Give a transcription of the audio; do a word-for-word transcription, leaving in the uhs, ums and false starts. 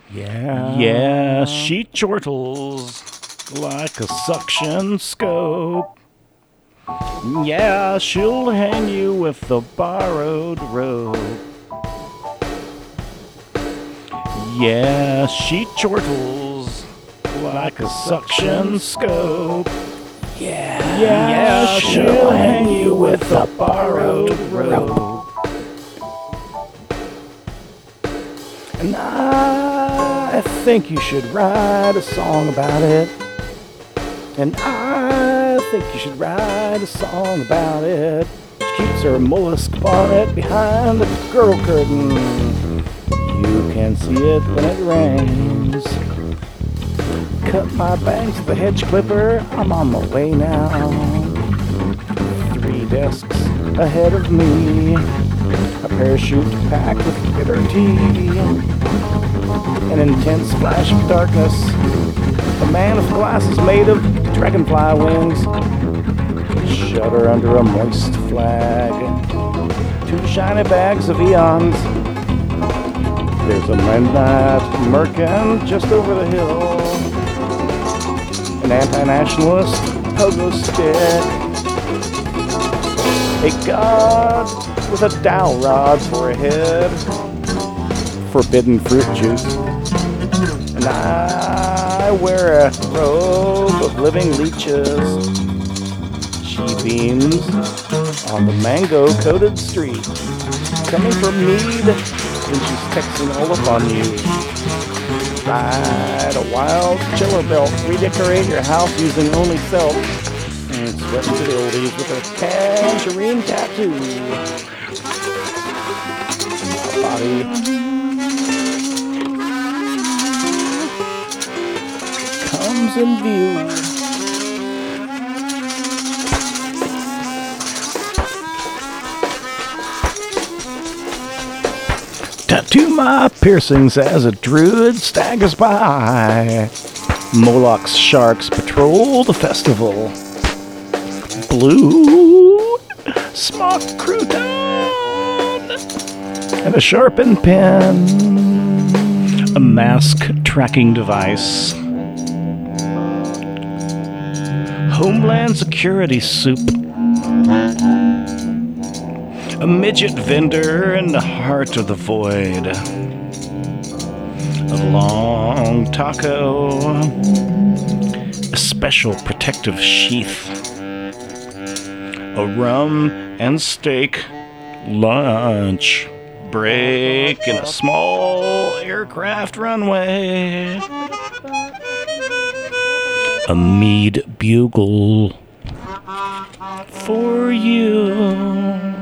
Yeah. Yeah, she chortles like a suction scope. Yeah, she'll hang you with a borrowed rope. Yeah, she chortles like a suction scope. Yeah. Yeah, she'll hang you with a borrowed rope. And I think you should write a song about it. And I think you should write a song about it. She keeps her mollusk bonnet behind the girdle curtain. You can see it when it rains. Cut my bangs with a hedge clipper. I'm on my way now. Three desks ahead of me. A parachute packed with bitter tea. An intense flash of darkness. A man with glasses made of dragonfly wings. Shudder under a moist flag. Two shiny bags of eons. There's a midnight merkin just over the hill. An anti-nationalist pogo stick. A god with a dowel rod for a head. Forbidden fruit juice. And I wear a robe of living leeches. She beams on the mango-coated street. Coming from Mead, when she's texting all up on you. Ride a wild chiller belt. Redecorate your house using only felt. And sweat to the oldies with a tangerine tattoo. My body comes in view. Tattoo my piercings as a druid staggers by. Moloch's sharks patrol the festival. Blue smock crouton and a sharpened pen. A mask tracking device. Homeland Security soup. A midget vendor in the heart of the void. A long taco. A special protective sheath. A rum and steak lunch break in a small aircraft runway. A mead bugle for you.